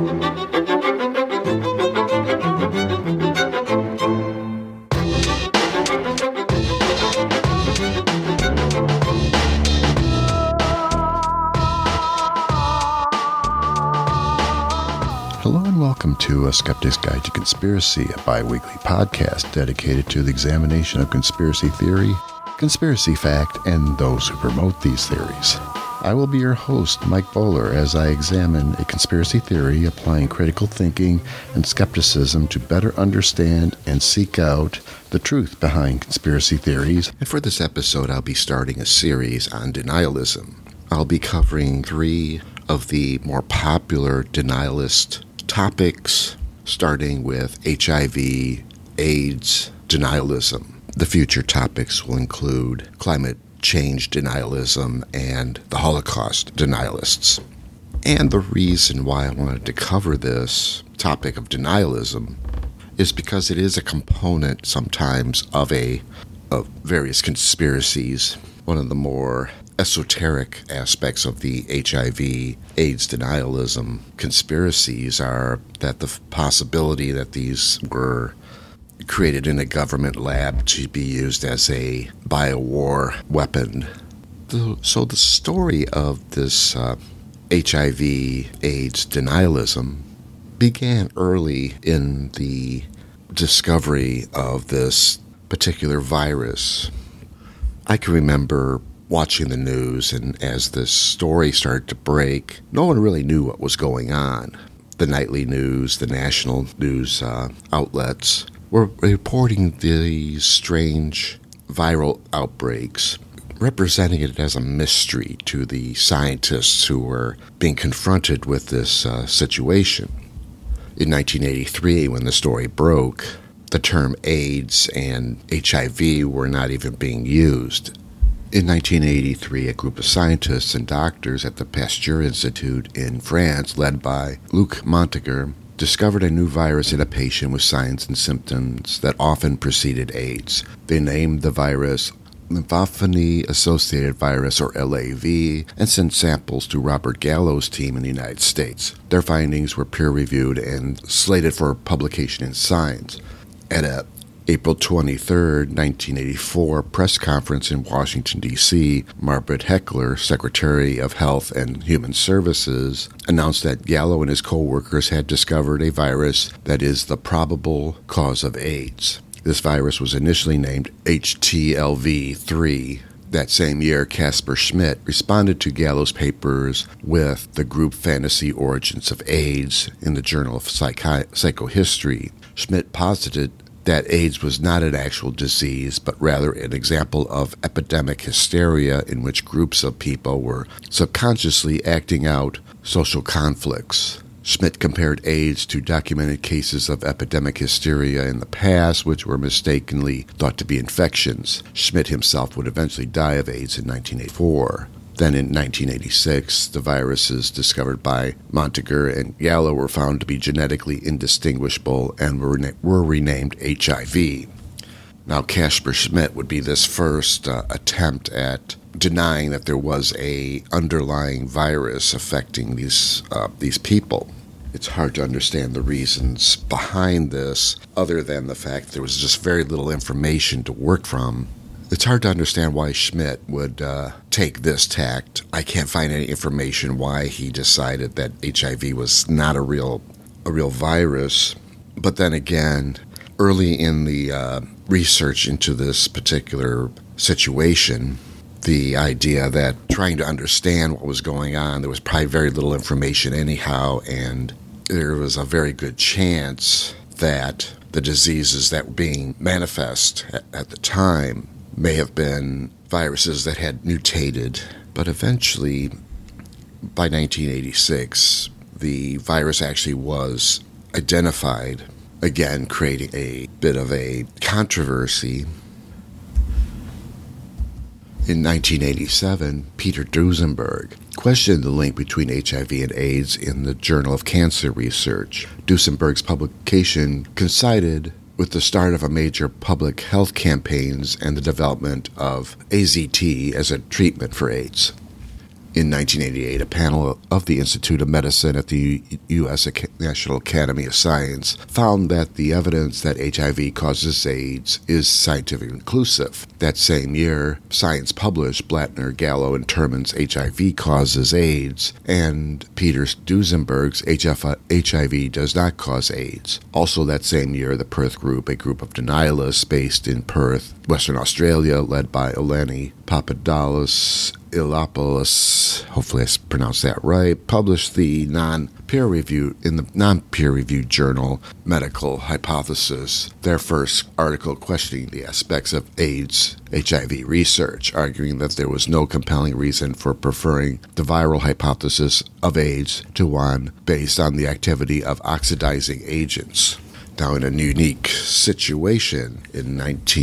Hello and welcome to A Skeptic's Guide to Conspiracy, a bi-weekly podcast dedicated to the examination of conspiracy theory, conspiracy fact, and those who promote these theories. I will be your host, Mike Bowler, as I examine a conspiracy theory applying critical thinking and skepticism to better understand and seek out the truth behind conspiracy theories. And for this episode, I'll be starting a series on denialism. I'll be covering 3 of the more popular denialist topics, starting with HIV, AIDS, denialism. The future topics will include climate change denialism and the Holocaust denialists. And the reason why I wanted to cover this topic of denialism is because it is a component sometimes of various conspiracies. One of the more esoteric aspects of the HIV AIDS denialism conspiracies are that the possibility that these were created in a government lab to be used as a biowar weapon. So the story of this HIV AIDS denialism began early in the discovery of this particular virus. I can remember watching the news, and as this story started to break, no one really knew what was going on. The nightly news, the national news outlets were reporting these strange viral outbreaks, representing it as a mystery to the scientists who were being confronted with this situation. In 1983, when the story broke, the term AIDS and HIV were not even being used. In 1983, a group of scientists and doctors at the Pasteur Institute in France, led by Luc Montagnier, discovered a new virus in a patient with signs and symptoms that often preceded AIDS. They named the virus Lymphophony-Associated Virus, or LAV, and sent samples to Robert Gallo's team in the United States. Their findings were peer-reviewed and slated for publication in Science. At a April 23, 1984 press conference in Washington, D.C., Margaret Heckler, Secretary of Health and Human Services, announced that Gallo and his co-workers had discovered a virus that is the probable cause of AIDS. This virus was initially named HTLV-3. That same year, Caspar Schmidt responded to Gallo's papers with the group Fantasy Origins of AIDS in the Journal of Psychohistory. Schmidt posited that AIDS was not an actual disease, but rather an example of epidemic hysteria in which groups of people were subconsciously acting out social conflicts. Schmidt compared AIDS to documented cases of epidemic hysteria in the past, which were mistakenly thought to be infections. Schmidt himself would eventually die of AIDS in 1984. Then in 1986, the viruses discovered by Montagnier and Gallo were found to be genetically indistinguishable and were renamed HIV. Now, Caspar Schmidt would be this first attempt at denying that there was a underlying virus affecting these people. It's hard to understand the reasons behind this, other than the fact there was just very little information to work from. It's hard to understand why Schmidt would take this tact. I can't find any information why he decided that HIV was not a real virus. But then again, early in the research into this particular situation, the idea that trying to understand what was going on, there was probably very little information anyhow, and there was a very good chance that the diseases that were being manifest at the time may have been viruses that had mutated. But eventually, by 1986, the virus actually was identified, again creating a bit of a controversy. In 1987, Peter Duesenberg questioned the link between HIV and AIDS in the Journal of Cancer Research. Duesenberg's publication coincided with the start of a major public health campaigns and the development of AZT as a treatment for AIDS. In 1988, a panel of the Institute of Medicine at the U.S. National Academy of Science found that the evidence that HIV causes AIDS is scientifically conclusive. That same year, Science published Blattner, Gallo, and Terman's HIV Causes AIDS, and Peter Duesenberg's HIV Does Not Cause AIDS. Also that same year, the Perth Group, a group of denialists based in Perth, Western Australia, led by Eleni Papadopoulos, hopefully I pronounced that right, published in the non-peer-reviewed journal Medical Hypothesis, their first article questioning the aspects of AIDS HIV research, arguing that there was no compelling reason for preferring the viral hypothesis of AIDS to one based on the activity of oxidizing agents. Now, in a unique situation, in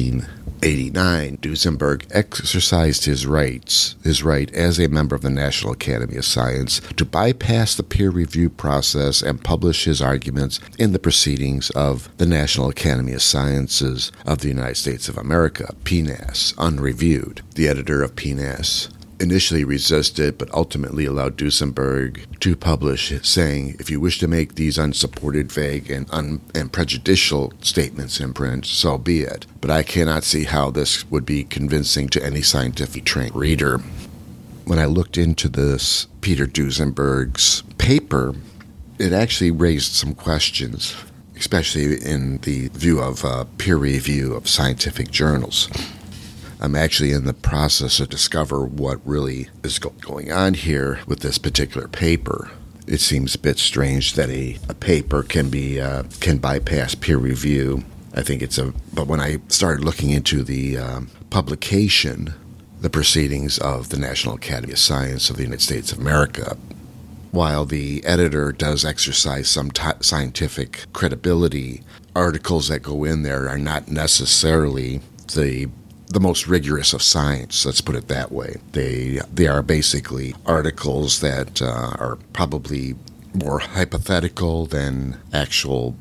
1989, Duesenberg exercised his right as a member of the National Academy of Science to bypass the peer review process and publish his arguments in the Proceedings of the National Academy of Sciences of the United States of America, PNAS, unreviewed. The editor of PNAS initially resisted, but ultimately allowed Duesenberg to publish, saying, "If you wish to make these unsupported, vague, and prejudicial statements in print, so be it. But I cannot see how this would be convincing to any scientifically trained reader." When I looked into this Peter Duesenberg's paper, it actually raised some questions, especially in the view of peer review of scientific journals. I'm actually in the process of discovering what really is going on here with this particular paper. It seems a bit strange that a paper can bypass peer review. I think but when I started looking into the publication, the Proceedings of the National Academy of Science of the United States of America, while the editor does exercise some scientific credibility, articles that go in there are not necessarily the most rigorous of science, let's put it that way. They are basically articles that are probably more hypothetical than actual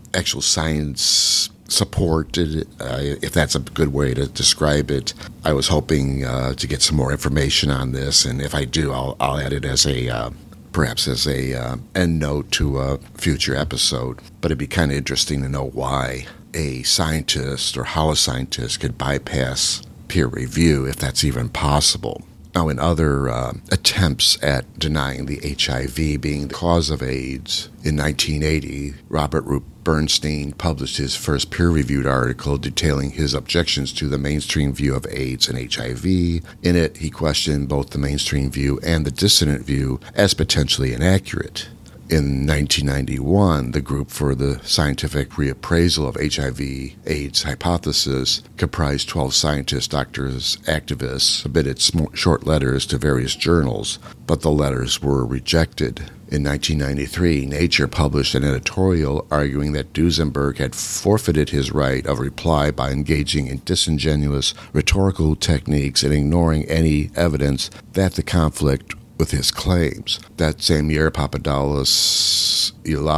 science supported, if that's a good way to describe it. I was hoping to get some more information on this, and if I do, I'll add it as perhaps as a end note to a future episode. But it'd be kind of interesting to know why a scientist or how a scientist could bypass peer review, if that's even possible. Now, in other attempts at denying the HIV being the cause of AIDS, in 1980, Robert Bernstein published his first peer-reviewed article detailing his objections to the mainstream view of AIDS and HIV. In it, he questioned both the mainstream view and the dissident view as potentially inaccurate. In 1991, the Group for the Scientific Reappraisal of HIV/AIDS Hypothesis comprised 12 scientists, doctors, activists, submitted short letters to various journals, but the letters were rejected. In 1993, Nature published an editorial arguing that Duesenberg had forfeited his right of reply by engaging in disingenuous rhetorical techniques and ignoring any evidence that the conflict with his claims. That same year, Papadopoulos,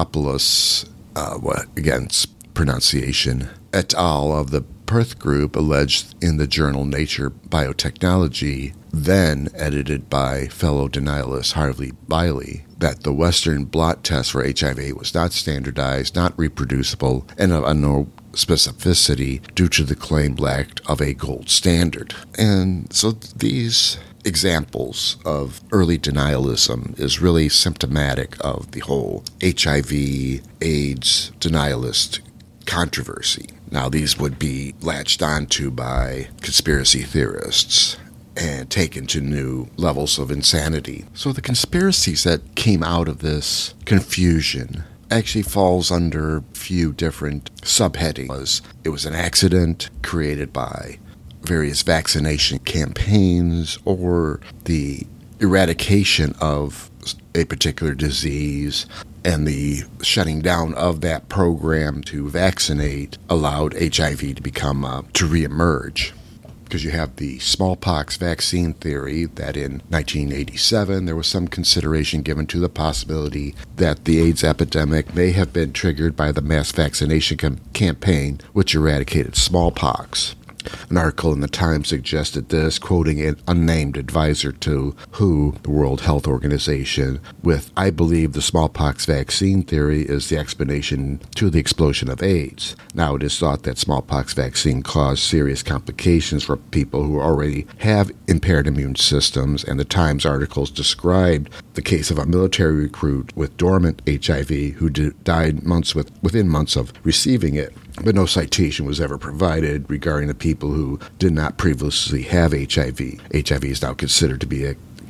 pronunciation, et al. Of the Perth Group alleged in the journal Nature Biotechnology, then edited by fellow denialist Harvey Biley, that the Western blot test for HIV was not standardized, not reproducible, and of no specificity due to the claimed lack of a gold standard. And so these examples of early denialism is really symptomatic of the whole HIV/AIDS denialist controversy. Now, these would be latched onto by conspiracy theorists and taken to new levels of insanity. So the conspiracies that came out of this confusion actually falls under a few different subheadings. It was an accident created by various vaccination campaigns, or the eradication of a particular disease, and the shutting down of that program to vaccinate allowed HIV to reemerge. Because you have the smallpox vaccine theory that in 1987 there was some consideration given to the possibility that the AIDS epidemic may have been triggered by the mass vaccination campaign which eradicated smallpox. An article in the Times suggested this, quoting an unnamed advisor to WHO, the World Health Organization, with, "I believe the smallpox vaccine theory is the explanation to the explosion of AIDS. Now it is thought that smallpox vaccine caused serious complications for people who already have impaired immune systems," and the Times articles described the case of a military recruit with dormant HIV who died within months of receiving it. But no citation was ever provided regarding the people who did not previously have HIV. HIV is now considered to be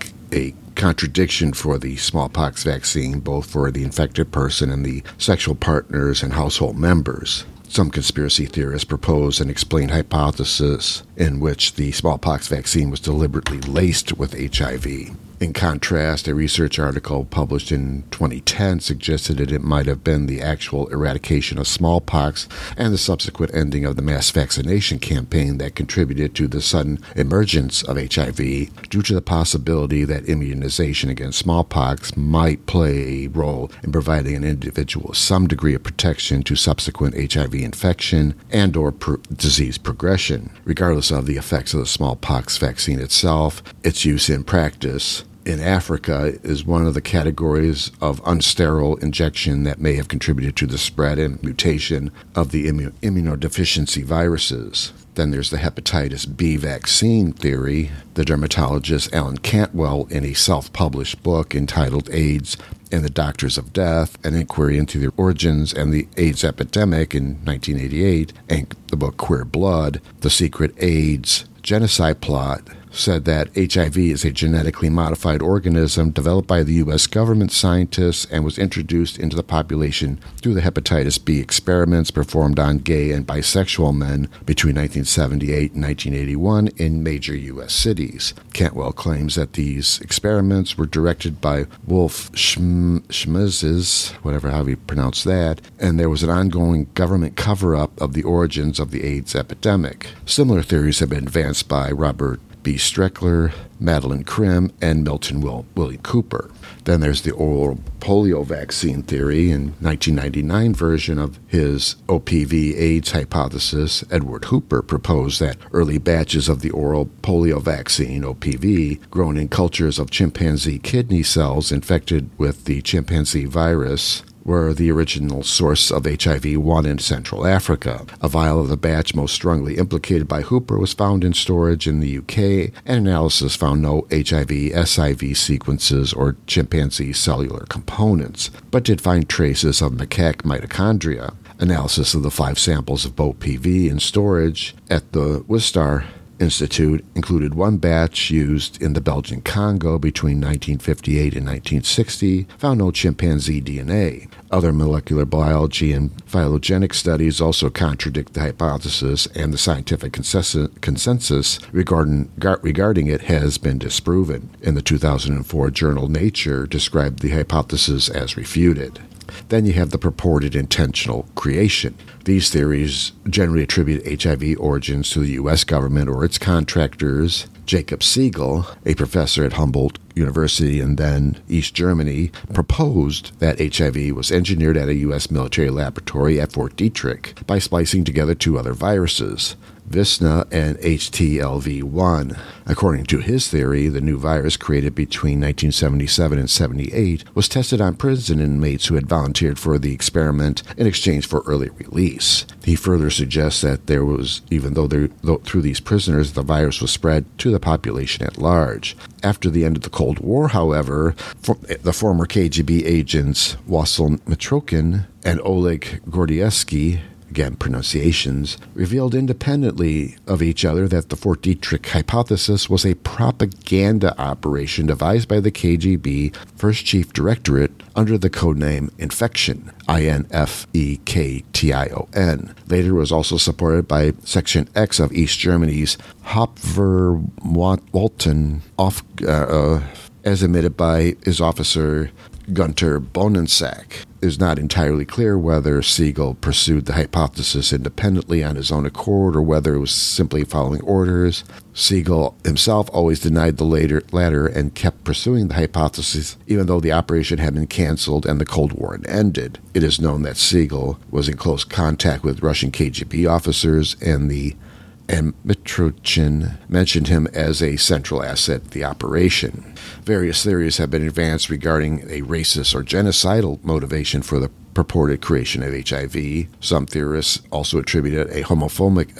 a contradiction for the smallpox vaccine, both for the infected person and the sexual partners and household members. Some conspiracy theorists propose an explained hypothesis in which the smallpox vaccine was deliberately laced with HIV. In contrast, a research article published in 2010 suggested that it might have been the actual eradication of smallpox and the subsequent ending of the mass vaccination campaign that contributed to the sudden emergence of HIV, due to the possibility that immunization against smallpox might play a role in providing an individual some degree of protection to subsequent HIV infection and or disease progression. Regardless of the effects of the smallpox vaccine itself, its use in practice in Africa is one of the categories of unsterile injection that may have contributed to the spread and mutation of the immunodeficiency viruses. Then there's the hepatitis B vaccine theory. The dermatologist Alan Cantwell, in a self-published book entitled AIDS and the Doctors of Death, an inquiry into the origins and the AIDS epidemic in 1988, and the book Queer Blood, The Secret AIDS Genocide Plot, said that HIV is a genetically modified organism developed by the U.S. government scientists and was introduced into the population through the hepatitis B experiments performed on gay and bisexual men between 1978 and 1981 in major U.S. cities. Cantwell claims that these experiments were directed by Wolf Schmeses, however you pronounce that, and there was an ongoing government cover-up of the origins of the AIDS epidemic. Similar theories have been advanced by Robert B. Streckler, Madeline Krim, and Milton William Cooper. Then there's the oral polio vaccine theory. In 1999 version of his OPV AIDS hypothesis, Edward Hooper proposed that early batches of the oral polio vaccine, OPV, grown in cultures of chimpanzee kidney cells infected with the chimpanzee virus, were the original source of HIV-1 in Central Africa. A vial of the batch most strongly implicated by Hooper was found in storage in the UK, and analysis found no HIV-SIV sequences or chimpanzee cellular components, but did find traces of macaque mitochondria. Analysis of the 5 samples of OPV in storage at the Wistar Institute included one batch used in the Belgian Congo between 1958 and 1960, found no chimpanzee DNA. Other molecular biology and phylogenetic studies also contradict the hypothesis, and the scientific consensus regarding it has been disproven. In the 2004 journal Nature, described the hypothesis as refuted. Then you have the purported intentional creation. These theories generally attribute HIV origins to the U.S. government or its contractors. Jacob Siegel, a professor at Humboldt University and then East Germany, proposed that HIV was engineered at a U.S. military laboratory at Fort Detrick by splicing together 2 other viruses, Visna and HTLV-1. According to his theory, the new virus created between 1977 and 78 was tested on prison inmates who had volunteered for the experiment in exchange for early release. He further suggests that there was, even though through these prisoners, the virus was spread to the population at large. After the end of the Cold War, however, the former KGB agents Wasyl Mitrokhin and Oleg Gordievsky, again pronunciations, revealed independently of each other that the Fort Detrick hypothesis was a propaganda operation devised by the KGB First Chief Directorate under the codename Infektion, Infektion. Later was also supported by Section X of East Germany's Hauptverwaltung, as admitted by his officer Gunter Bonensack. It is not entirely clear whether Siegel pursued the hypothesis independently on his own accord or whether it was simply following orders. Siegel himself always denied the latter and kept pursuing the hypothesis even though the operation had been canceled and the Cold War had ended. It is known that Siegel was in close contact with Russian KGB officers and the and Mitrokhin mentioned him as a central asset of the operation. Various theories have been advanced regarding a racist or genocidal motivation for the purported creation of HIV. Some theorists also attributed a homophobic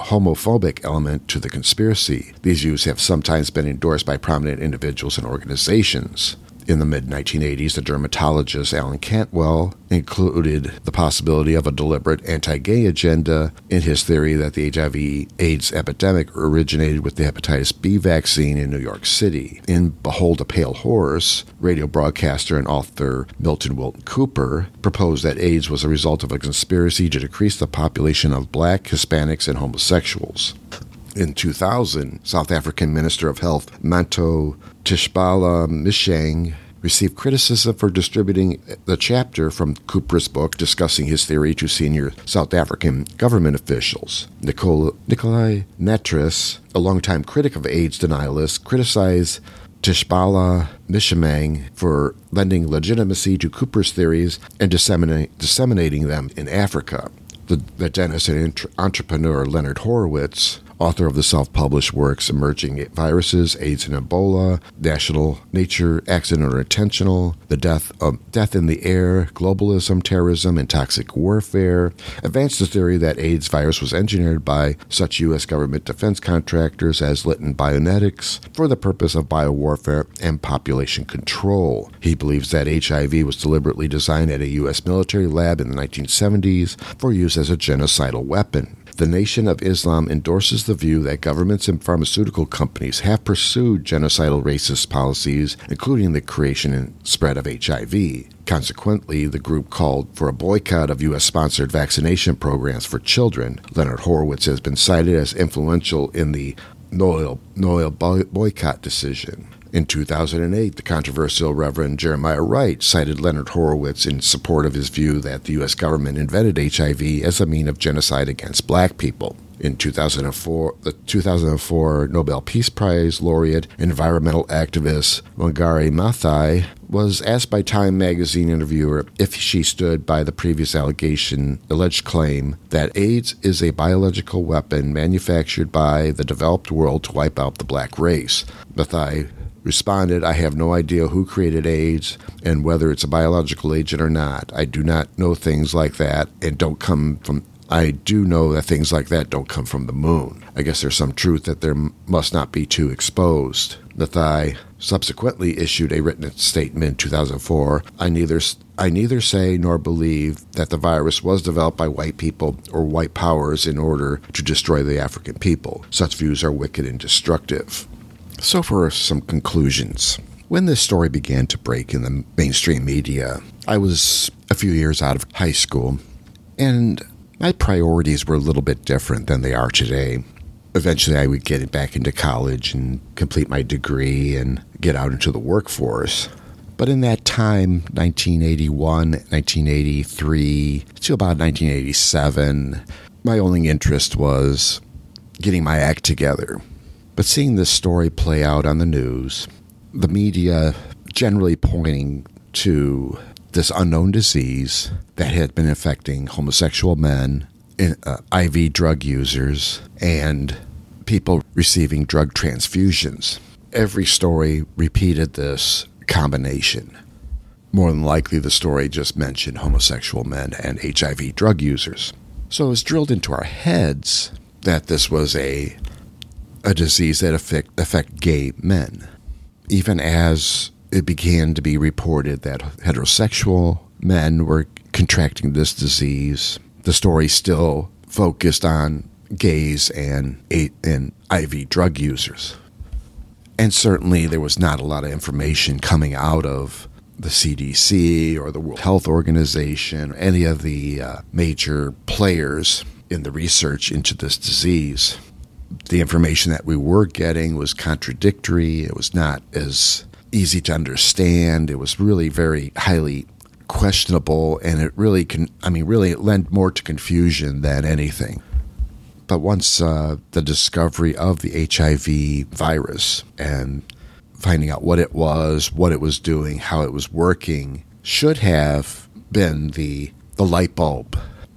element to the conspiracy. These views have sometimes been endorsed by prominent individuals and organizations. In the mid-1980s, the dermatologist Alan Cantwell included the possibility of a deliberate anti-gay agenda in his theory that the HIV/AIDS epidemic originated with the hepatitis B vaccine in New York City. In Behold a Pale Horse, radio broadcaster and author Milton Wilton Cooper proposed that AIDS was a result of a conspiracy to decrease the population of black, Hispanics, and homosexuals. In 2000, South African Minister of Health Manto Tshibala Msheng received criticism for distributing the chapter from Cooper's book discussing his theory to senior South African government officials. Nikolai Natris, a longtime critic of AIDS denialists, criticized Tshibala Msheng for lending legitimacy to Cooper's theories and disseminating them in Africa. The dentist and entrepreneur Leonard Horowitz, author of the self-published works Emerging Viruses, AIDS and Ebola, National Nature, Accidental or Intentional, The Death in the Air, Globalism, Terrorism, and Toxic Warfare, advanced the theory that AIDS virus was engineered by such U.S. government defense contractors as Litton Bionetics for the purpose of biowarfare and population control. He believes that HIV was deliberately designed at a U.S. military lab in the 1970s for use as a genocidal weapon. The Nation of Islam endorses the view that governments and pharmaceutical companies have pursued genocidal racist policies, including the creation and spread of HIV. Consequently, the group called for a boycott of U.S.-sponsored vaccination programs for children. Leonard Horowitz has been cited as influential in the no oil boycott decision. In 2008, the controversial Reverend Jeremiah Wright cited Leonard Horowitz in support of his view that the U.S. government invented HIV as a means of genocide against black people. In 2004, the 2004 Nobel Peace Prize laureate environmental activist Wangari Maathai was asked by Time magazine interviewer if she stood by the previous alleged claim that AIDS is a biological weapon manufactured by the developed world to wipe out the black race. Maathai responded, "I have no idea who created AIDS and whether it's a biological agent or not. I do not know things like that and I do know that things like that don't come from the moon. I guess there's some truth that there must not be too exposed." Maathai subsequently issued a written statement in 2004, I neither say nor believe that the virus was developed by white people or white powers in order to destroy the African people. Such views are wicked and destructive." So for some conclusions. When this story began to break in the mainstream media, I was a few years out of high school, and my priorities were a little bit different than they are today. Eventually, I would get back into college and complete my degree and get out into the workforce. But in that time, 1981, 1983, to about 1987, my only interest was getting my act together. But seeing this story play out on the news, the media generally pointing to this unknown disease that had been affecting homosexual men, IV drug users, and people receiving drug transfusions. Every story repeated this combination. More than likely, the story just mentioned homosexual men and HIV drug users. So it was drilled into our heads that this was a disease that affect gay men. Even as it began to be reported that heterosexual men were contracting this disease, the story still focused on gays and IV drug users. And certainly there was not a lot of information coming out of the CDC or the World Health Organization or any of the major players in the research into this disease. The information that we were getting was contradictory. It was not as easy to understand. It was really very highly questionable, and it really it lent more to confusion than anything. But once the discovery of the HIV virus and finding out what it was doing, how it was working, should have been the light bulb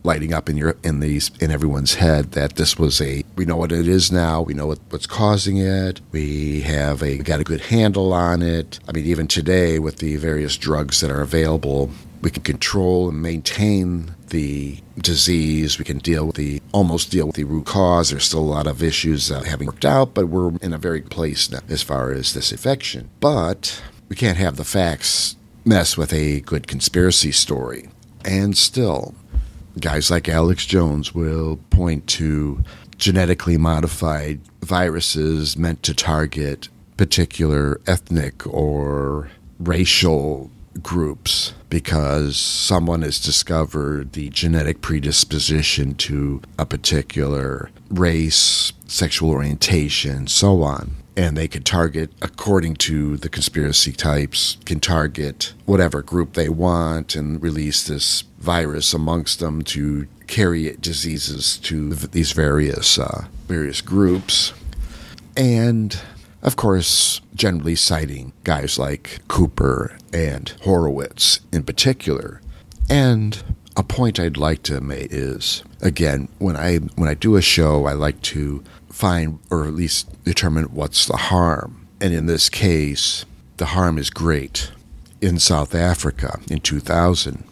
lighting up in everyone's head that this was we know what it is now, we know what's causing it, we got a good handle on it. I mean, even today with the various drugs that are available, we can control and maintain the disease. We can almost deal with the root cause. There's still a lot of issues haven't worked out, but we're in a very good place now as far as this infection. But we can't have the facts mess with a good conspiracy story. And still, guys like Alex Jones will point to genetically modified viruses meant to target particular ethnic or racial groups because someone has discovered the genetic predisposition to a particular race, sexual orientation, so on. And they can target, according to the conspiracy types, can target whatever group they want and release this virus amongst them to carry diseases to these various groups. And, of course, generally citing guys like Cooper and Horowitz in particular. And a point I'd like to make is, again, when I do a show, I like to find, or at least determine, what's the harm. And in this case, the harm is great. In South Africa in 2000,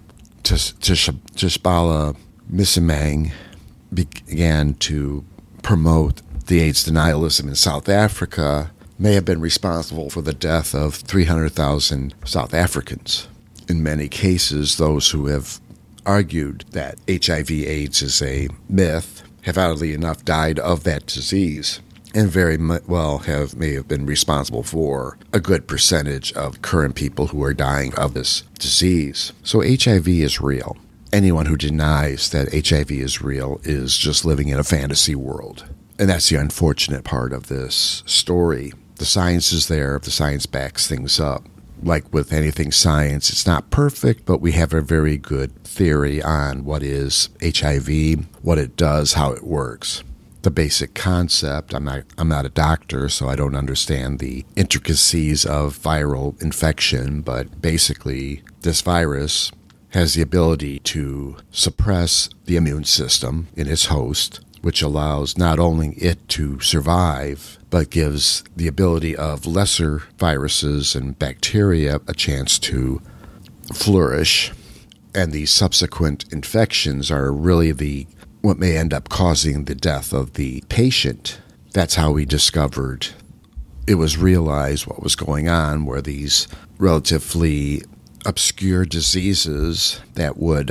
Tshabala Msimang began to promote the AIDS denialism in South Africa, may have been responsible for the death of 300,000 South Africans. In many cases, those who have argued that HIV/AIDS is a myth have oddly enough died of that disease, and very well may have been responsible for a good percentage of current people who are dying of this disease. So HIV is real. Anyone who denies that HIV is real is just living in a fantasy world. And that's the unfortunate part of this story. The science is there, the science backs things up. Like with anything science, it's not perfect, but we have a very good theory on what is HIV, what it does, how it works. The basic concept, I'm not a doctor, so I don't understand the intricacies of viral infection, but basically this virus has the ability to suppress the immune system in its host, which allows not only it to survive, but gives the ability of lesser viruses and bacteria a chance to flourish. And the subsequent infections are really what may end up causing the death of the patient. That's how we discovered, it was realized what was going on, were these relatively obscure diseases that would,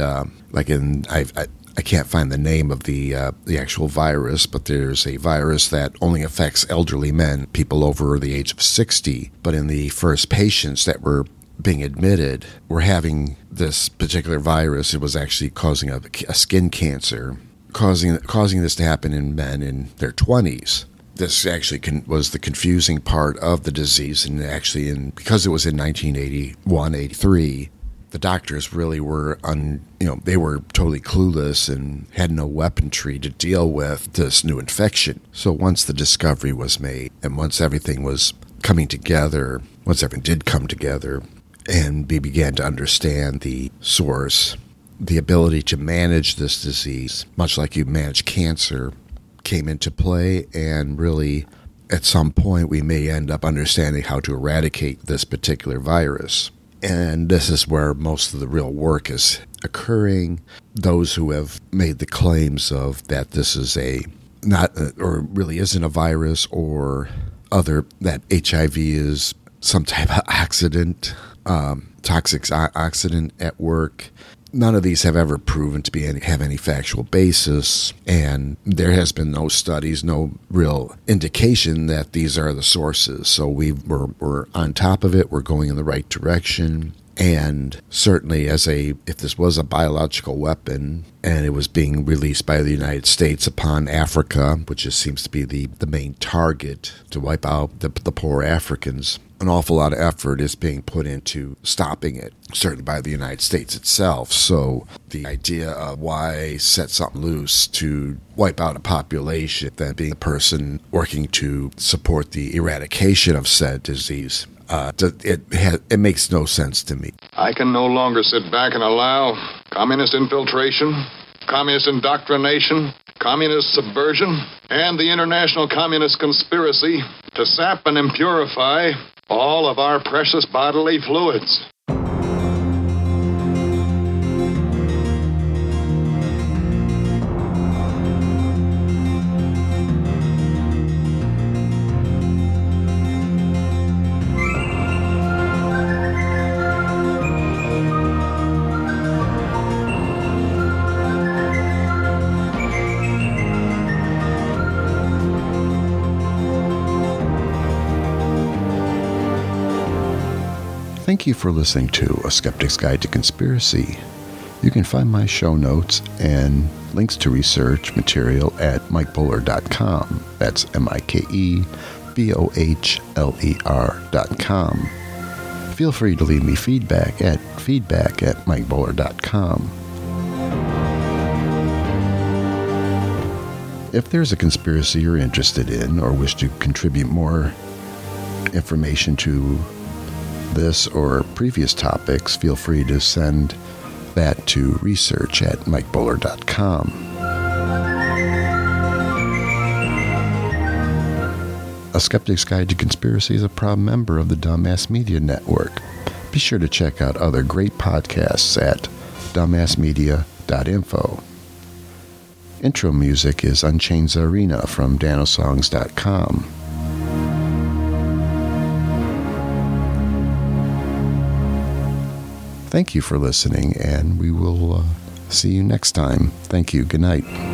I can't find the name of the actual virus, but there's a virus that only affects elderly men, people over the age of 60. But in the first patients that were being admitted were having this particular virus. It was actually causing a skin cancer, causing this to happen in men in their 20s. This actually was the confusing part of the disease, and actually, because it was in 1981, 83, the doctors really were they were totally clueless and had no weaponry to deal with this new infection. So once the discovery was made, and once everything was coming together, once everything did come together, and we began to understand the source, the ability to manage this disease, much like you manage cancer, came into play, and really, at some point, we may end up understanding how to eradicate this particular virus. And this is where most of the real work is occurring. Those who have made the claims of that this is or really isn't a virus, or that HIV is some type of accident, toxic accident at work. None of these have ever proven to have any factual basis, and there has been no studies, no real indication that these are the sources. So we're on top of it. We're going in the right direction. And certainly, if this was a biological weapon and it was being released by the United States upon Africa, which just seems to be the main target to wipe out the poor Africans, an awful lot of effort is being put into stopping it, certainly by the United States itself. So the idea of why set something loose to wipe out a population, then being a person working to support the eradication of said disease, it makes no sense to me. I can no longer sit back and allow communist infiltration, communist indoctrination, communist subversion, and the international communist conspiracy to sap and impurify all of our precious bodily fluids. Thank you for listening to A Skeptic's Guide to Conspiracy. You can find my show notes and links to research material at mikebohler.com. That's MikeBohler.com. Feel free to leave me feedback at mikebohler.com. If there's a conspiracy you're interested in or wish to contribute more information to this or previous topics, feel free to send that to research at mikebohler.com. A Skeptic's Guide to Conspiracy is a proud member of the Dumbass Media Network. Be sure to check out other great podcasts at dumbassmedia.info. Intro music is Unchained Tsarina from danosongs.com. Thank you for listening, and we will see you next time. Thank you. Good night.